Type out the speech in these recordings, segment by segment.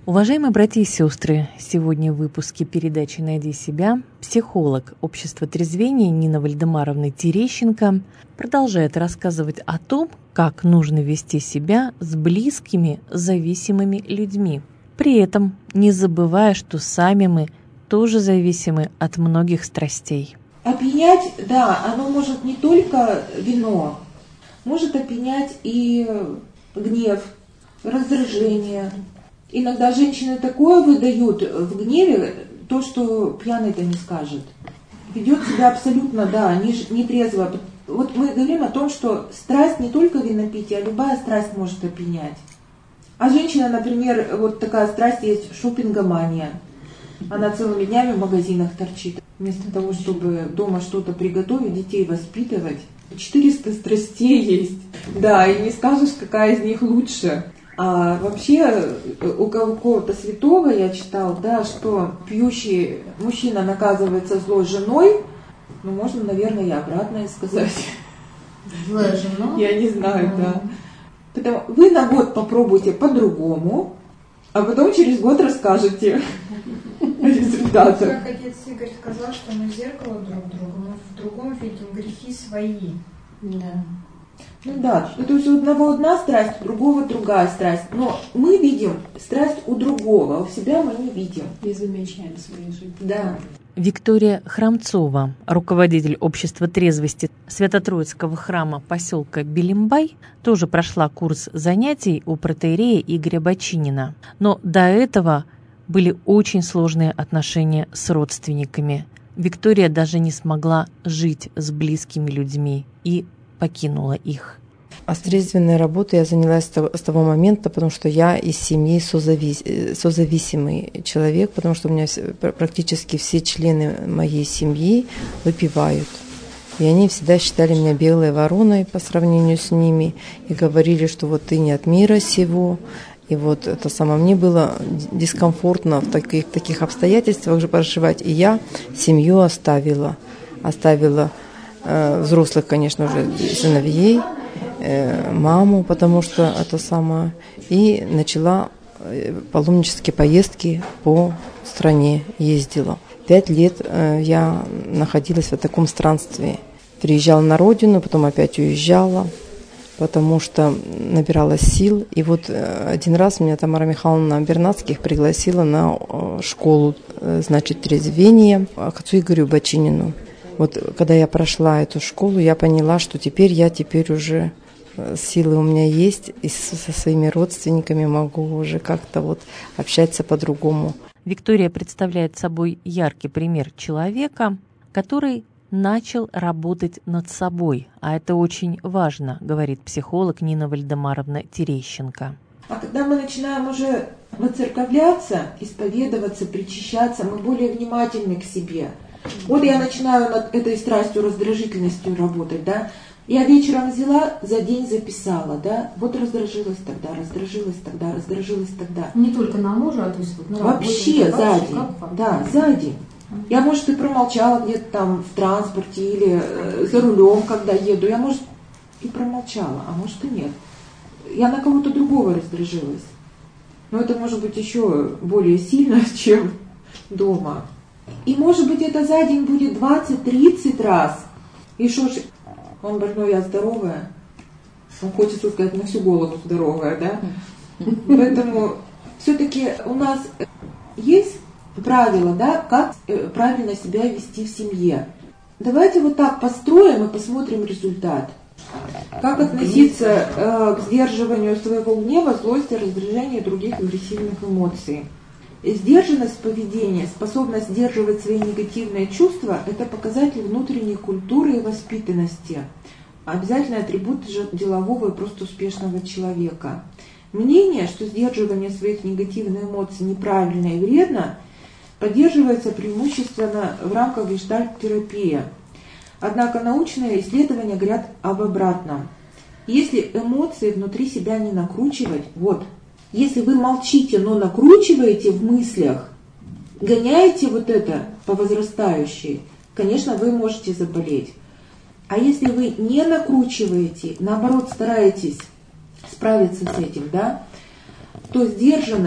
Уважаемые братья и сестры, сегодня в выпуске передачи «Найди себя» психолог Общества трезвения Нина Вальдемаровна Терещенко продолжает рассказывать о том, как нужно вести себя с близкими зависимыми людьми, при этом не забывая, что сами мы тоже зависимы от многих страстей. Опьянять, да, оно может не только вино, может опьянять и гнев, раздражение. Иногда женщины такое выдают в гневе, то, что пьяный-то не скажет. Ведет себя абсолютно, да, не трезво. Вот мы говорим о том, что страсть не только винопитие, а любая страсть может опьянять. А женщина, например, вот такая страсть есть шопингомания. Она целыми днями в магазинах торчит. Вместо того, чтобы дома что-то приготовить, детей воспитывать. 400 страстей есть. Да, и не скажешь, какая из них лучше. А вообще у какого-то святого я читал, да, что пьющий мужчина наказывается злой женой. Ну, можно, наверное, и обратное сказать. Злая жена? Я не знаю, да. Поэтому вы на год попробуйте по-другому, а потом через год расскажете результаты. Как отец Игорь сказал, что мы зеркало друг друга, мы в другом видим грехи свои. Да. Ну да, то есть у одного одна страсть, у другого другая страсть. Но мы видим страсть у другого, а у себя мы не видим. Не замечаем своей жизни. Да. Виктория Храмцова, руководитель Общества трезвости Свято-Троицкого храма поселка Белимбай, тоже прошла курс занятий у протоиерея Игоря Бочинина. Но до этого были очень сложные отношения с родственниками. Виктория даже не смогла жить с близкими людьми и покинула их. А с трезвенной работой я занялась с того момента, потому что я из семьи созависимый человек, потому что у меня практически все члены моей семьи выпивают. И они всегда считали меня белой вороной по сравнению с ними и говорили, что вот ты не от мира сего. И вот это самое, мне было дискомфортно в таких обстоятельствах же проживать. И я семью оставила взрослых, конечно же, сыновей, маму, потому что это самое, и начала паломнические поездки по стране, ездила. 5 лет я находилась в таком странстве. Приезжала на родину, потом опять уезжала, потому что набиралась сил. И вот один раз меня Тамара Михайловна Бернацких пригласила на школу, значит, трезвения к отцу Игорю Бочинину. Вот когда я прошла эту школу, я поняла, что теперь уже силы у меня есть, и со своими родственниками могу уже как-то вот общаться по-другому. Виктория представляет собой яркий пример человека, который начал работать над собой. А это очень важно, говорит психолог Нина Вальдемаровна Терещенко. А когда мы начинаем уже воцерковляться, исповедоваться, причащаться, мы более внимательны к себе. Вот я начинаю над этой страстью, раздражительностью работать, да. Я вечером взяла, за день записала, да. Вот раздражилась тогда. Не только на мужа, а то есть вот на вообще работе, за день, да, за день. Я, может, и промолчала где-то там в транспорте или за рулем, когда еду. Я, может, и промолчала, а может и нет. Я на кого-то другого раздражилась. Но это может быть еще более сильно, чем дома. И, может быть, это за день будет 20-30 раз. И что ж, он больной, я здоровая. Он хочется сказать, на всю голову здоровая, да? Поэтому все-таки у нас есть правила, да, как правильно себя вести в семье. Давайте вот так построим и посмотрим результат. Как относиться к сдерживанию своего гнева, злости, раздражения и других агрессивных эмоций. Сдержанность поведения, способность сдерживать свои негативные чувства – это показатель внутренней культуры и воспитанности. Обязательный атрибут делового и просто успешного человека. Мнение, что сдерживание своих негативных эмоций неправильно и вредно, поддерживается преимущественно в рамках гештальт-терапии. Однако научные исследования говорят об обратном. Если эмоции внутри себя не накручивать, если вы молчите, но накручиваете в мыслях, гоняете вот это по возрастающей, конечно, вы можете заболеть. А если вы не накручиваете, наоборот, стараетесь справиться с этим, да, то сдержанность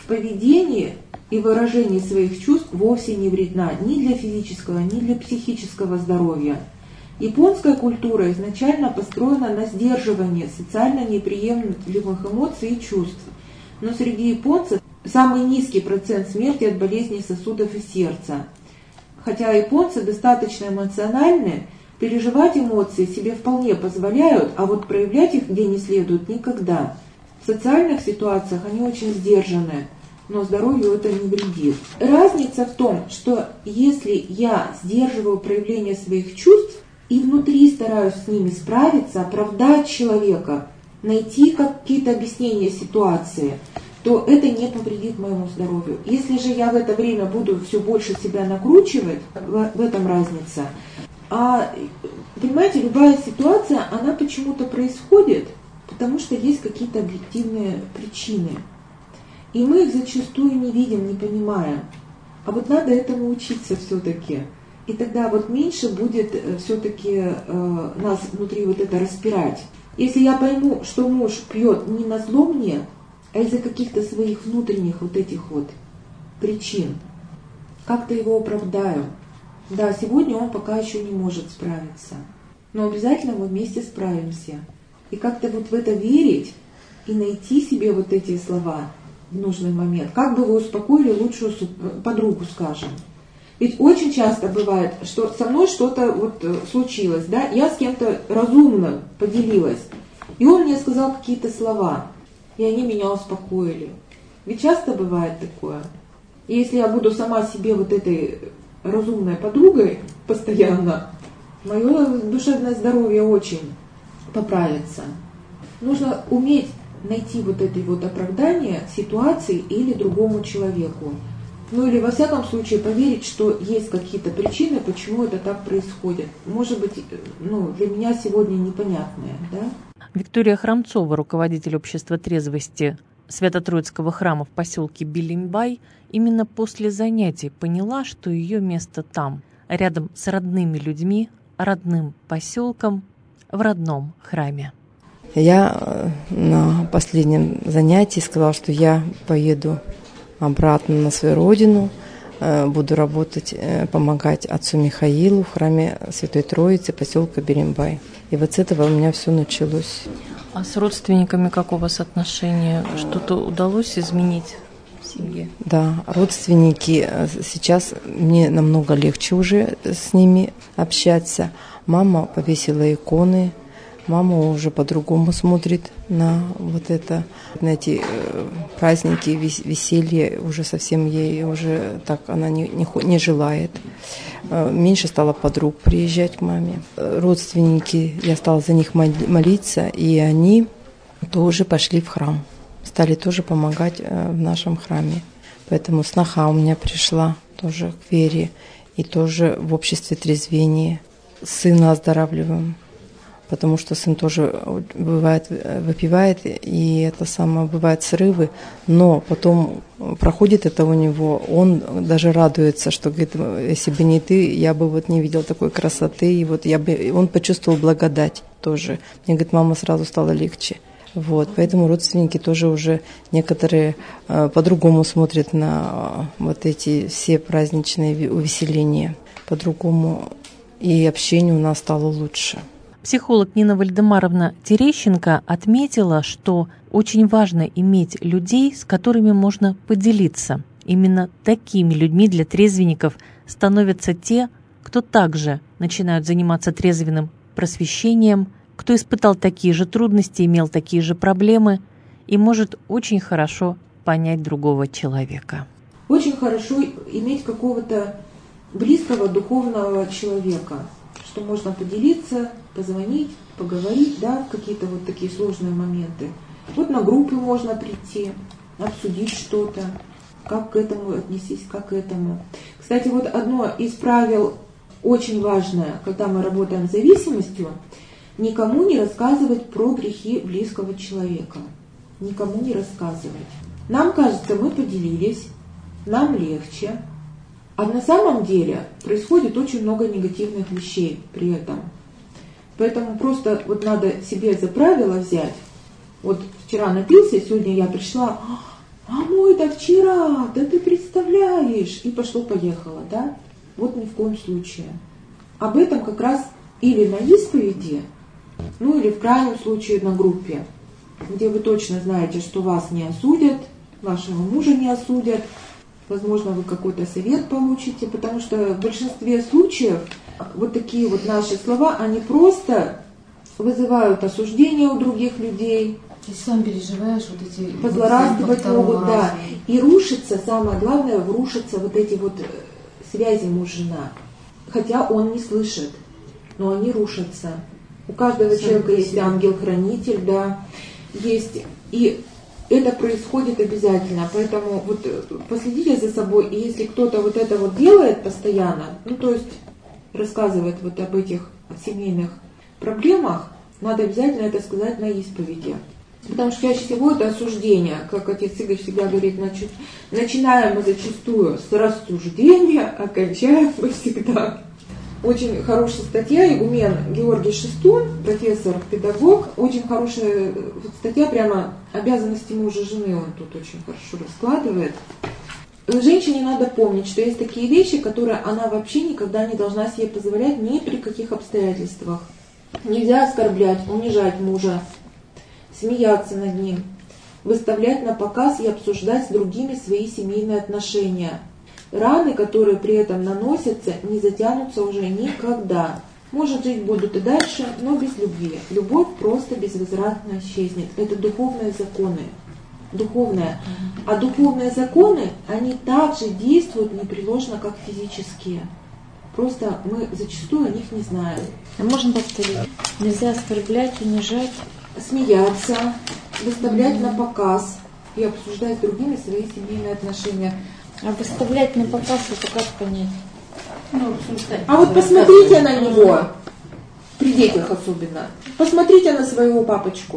в поведении и выражении своих чувств вовсе не вредна ни для физического, ни для психического здоровья. Японская культура изначально построена на сдерживании социально неприемлемых эмоций и чувств. Но среди японцев самый низкий процент смерти от болезней сосудов и сердца. Хотя японцы достаточно эмоциональны, переживать эмоции себе вполне позволяют, а вот проявлять их где не следует никогда. В социальных ситуациях они очень сдержаны, но здоровью это не вредит. Разница в том, что если я сдерживаю проявление своих чувств и внутри стараюсь с ними справиться, оправдать человека, найти какие-то объяснения ситуации, то это не повредит моему здоровью. Если же я в это время буду все больше себя накручивать, в этом разница. Понимаете, любая ситуация, она почему-то происходит, потому что есть какие-то объективные причины. И мы их зачастую не видим, не понимаем. А вот надо этому учиться все-таки. И тогда вот меньше будет все-таки нас внутри вот это распирать. Если я пойму, что муж пьет не назло мне, а из-за каких-то своих внутренних вот этих вот причин, как-то его оправдаю. Да, сегодня он пока еще не может справиться, но обязательно мы вместе справимся. И как-то вот в это верить и найти себе вот эти слова в нужный момент. Как бы вы успокоили лучшую подругу, скажем. Ведь очень часто бывает, что со мной что-то вот случилось, да, я с кем-то разумно поделилась, и он мне сказал какие-то слова, и они меня успокоили. Ведь часто бывает такое. И если я буду сама себе вот этой разумной подругой постоянно, мое душевное здоровье очень поправится. Нужно уметь найти вот это вот оправдание ситуации или другому человеку. Ну или во всяком случае поверить, что есть какие-то причины, почему это так происходит. Может быть, для меня сегодня непонятные, да? Виктория Храмцова, руководитель общества трезвости Свято-Троицкого храма в поселке Билимбай, именно после занятий поняла, что ее место там, рядом с родными людьми, родным поселком, в родном храме. Я на последнем занятии сказала, что я поеду обратно на свою родину, буду работать, помогать отцу Михаилу в храме Святой Троицы поселка Билимбай. И вот с этого у меня все началось. А с родственниками как у вас отношения? Что-то удалось изменить в семье? Да, родственники, сейчас мне намного легче уже с ними общаться. Мама повесила иконы, мама уже по-другому смотрит на вот это, на эти праздники, веселье, уже совсем ей уже так она не желает. Меньше стало подруг приезжать к маме. Родственники, я стала за них молиться, и они тоже пошли в храм, стали тоже помогать в нашем храме. Поэтому сноха у меня пришла тоже к вере, и тоже в обществе трезвения. Сына оздоравливаем, потому что сын тоже бывает выпивает, и это самое бывает срывы, но потом проходит это у него, он даже радуется, что говорит, если бы не ты, я бы вот не видел такой красоты, и вот он почувствовал благодать тоже. Мне говорит, мама, сразу стало легче. Вот, поэтому родственники тоже уже некоторые по-другому смотрят на вот эти все праздничные увеселения, по-другому, и общение у нас стало лучше. Психолог Нина Вальдемаровна Терещенко отметила, что очень важно иметь людей, с которыми можно поделиться. Именно такими людьми для трезвенников становятся те, кто также начинают заниматься трезвенным просвещением, кто испытал такие же трудности, имел такие же проблемы и может очень хорошо понять другого человека. Очень хорошо иметь какого-то близкого духовного человека, что можно поделиться, позвонить, поговорить, да, в какие-то вот такие сложные моменты. Вот на группу можно прийти, обсудить что-то, как к этому отнестись, как к этому. Кстати, вот одно из правил очень важное, когда мы работаем с зависимостью, никому не рассказывать про грехи близкого человека. Никому не рассказывать. Нам кажется, мы поделились, нам легче. А на самом деле происходит очень много негативных вещей при этом. Поэтому просто вот надо себе за правило взять. Вот вчера напился, сегодня я пришла, а мой-то вчера, да ты представляешь, и пошло-поехало, да? Вот ни в коем случае. Об этом как раз или на исповеди, ну или в крайнем случае на группе, где вы точно знаете, что вас не осудят, вашего мужа не осудят, возможно, вы какой-то совет получите, потому что в большинстве случаев вот такие вот наши слова, они просто вызывают осуждение у других людей. Ты сам переживаешь вот эти... Позлорадствовать могут, да. И рушится, самое главное, рушатся вот эти вот связи муж-жена. Хотя он не слышит, но они рушатся. У каждого человека есть ангел-хранитель, да, есть. И это происходит обязательно. Поэтому вот последите за собой, и если кто-то вот это вот делает постоянно, ну то есть рассказывает вот об этих семейных проблемах, надо обязательно это сказать на исповеди. Потому что чаще всего это осуждение, как отец Игорь всегда говорит, начинаем мы зачастую с рассуждения, а кончаем мы всегда. Очень хорошая статья, игумен Георгий Шестун, профессор, педагог, очень хорошая статья, прямо обязанности мужа и жены он тут очень хорошо раскладывает. Женщине надо помнить, что есть такие вещи, которые она вообще никогда не должна себе позволять ни при каких обстоятельствах. Нельзя оскорблять, унижать мужа, смеяться над ним, выставлять на показ и обсуждать с другими свои семейные отношения. Раны, которые при этом наносятся, не затянутся уже никогда. Может, жить будут и дальше, но без любви. Любовь просто безвозвратно исчезнет. Это духовные законы. Духовные. А духовные законы, они также действуют непреложно, как физические. Просто мы зачастую о них не знаем. А можно повторить? Нельзя оскорблять, унижать, смеяться, выставлять на показ и обсуждать с другими свои семейные отношения. А выставлять на показ, это как понять? А вот посмотрите на него, при детях особенно. Посмотрите на своего папочку.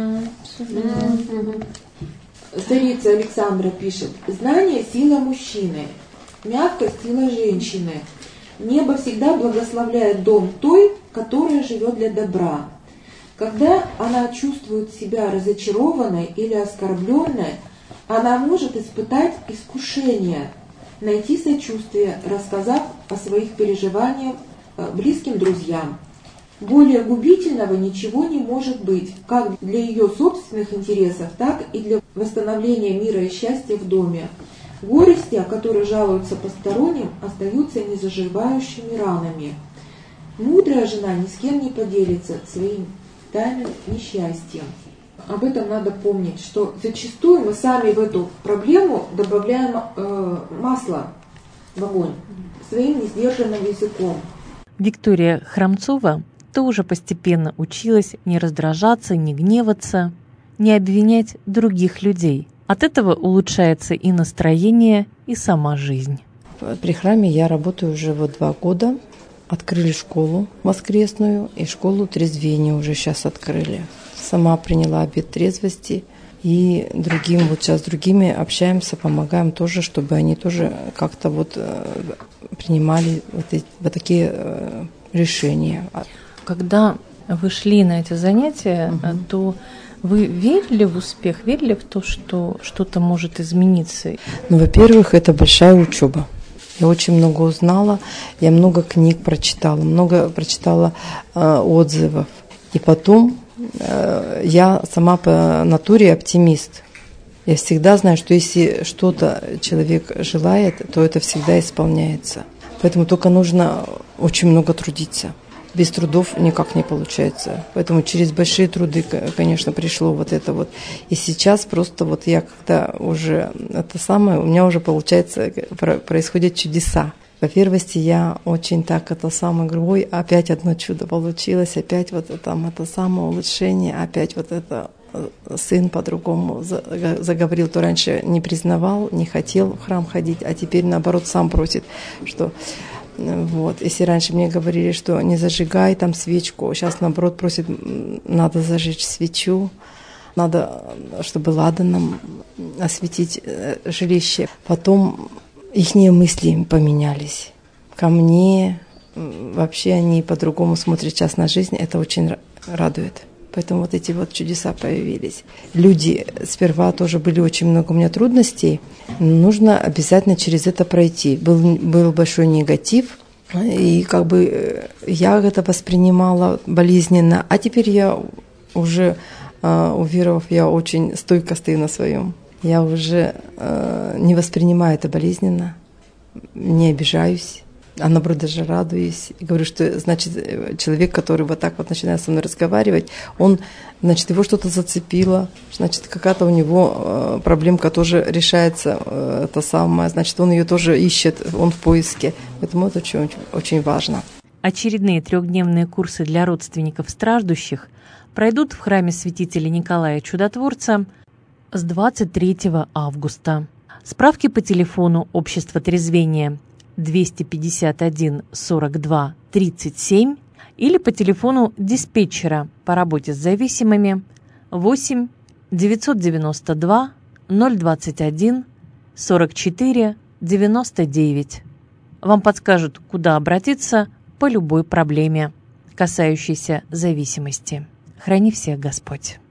Царица Александра пишет: знание – сила мужчины, мягкость – сила женщины. Небо всегда благословляет дом той, которая живет для добра. Когда она чувствует себя разочарованной или оскорбленной, она может испытать искушение, найти сочувствие, рассказав о своих переживаниях близким друзьям. Более губительного ничего не может быть, как для ее собственных интересов, так и для восстановления мира и счастья в доме. Горести, о которых жалуются посторонним, остаются незаживающими ранами. Мудрая жена ни с кем не поделится своим тайным несчастьем. Об этом надо помнить, что зачастую мы сами в эту проблему добавляем масло в огонь своим несдержанным языком. Виктория Храмцова тоже постепенно училась не раздражаться, не гневаться, не обвинять других людей. От этого улучшается и настроение, и сама жизнь. При храме я работаю уже 2 года. Открыли школу воскресную и школу трезвения уже сейчас открыли. Сама приняла обет трезвости и другим, вот сейчас с другими общаемся, помогаем тоже, чтобы они тоже как-то вот принимали вот такие решения. Когда вы шли на эти занятия, то вы верили в успех, верили в то, что что-то может измениться? Ну, во-первых, это большая учеба. Я очень много узнала, я много книг прочитала отзывов. И потом я сама по натуре оптимист. Я всегда знаю, что если что-то человек желает, то это всегда исполняется. Поэтому только нужно очень много трудиться. Без трудов никак не получается. Поэтому через большие труды, конечно, пришло вот это вот. И сейчас просто вот я когда уже это самое, у меня уже получается, происходят чудеса. По первости я очень так говорю, ой, опять одно чудо получилось, опять вот там это самое улучшение, опять вот это сын по-другому заговорил, то раньше не признавал, не хотел в храм ходить, а теперь наоборот сам просит, что вот, если раньше мне говорили, что не зажигай там свечку, сейчас наоборот просит, надо зажечь свечу, надо, чтобы ладаном осветить жилище. Потом их мысли поменялись. Ко мне вообще они по-другому смотрят сейчас на жизнь, это очень радует. Поэтому вот эти вот чудеса появились. Люди сперва тоже были очень много у меня трудностей. Нужно обязательно через это пройти. Был большой негатив, и как бы я это воспринимала болезненно. А теперь я уже, уверовав, я очень стойко стою на своем. Я уже не воспринимаю это болезненно, не обижаюсь. А наоборот, даже радуюсь. И говорю, что, значит, человек, который вот так вот начинает со мной разговаривать, он, значит, его что-то зацепило, значит, какая-то у него проблемка тоже решается, это самое, значит, он ее тоже ищет, он в поиске. Поэтому это очень, очень важно. Очередные 3-дневные курсы для родственников страждущих пройдут в храме святителя Николая Чудотворца с 23 августа. Справки по телефону Общества трезвения 251 42 37 или по телефону диспетчера по работе с зависимыми 8 992 021 44 99. Вам подскажут, куда обратиться по любой проблеме, касающейся зависимости. Храни всех Господь.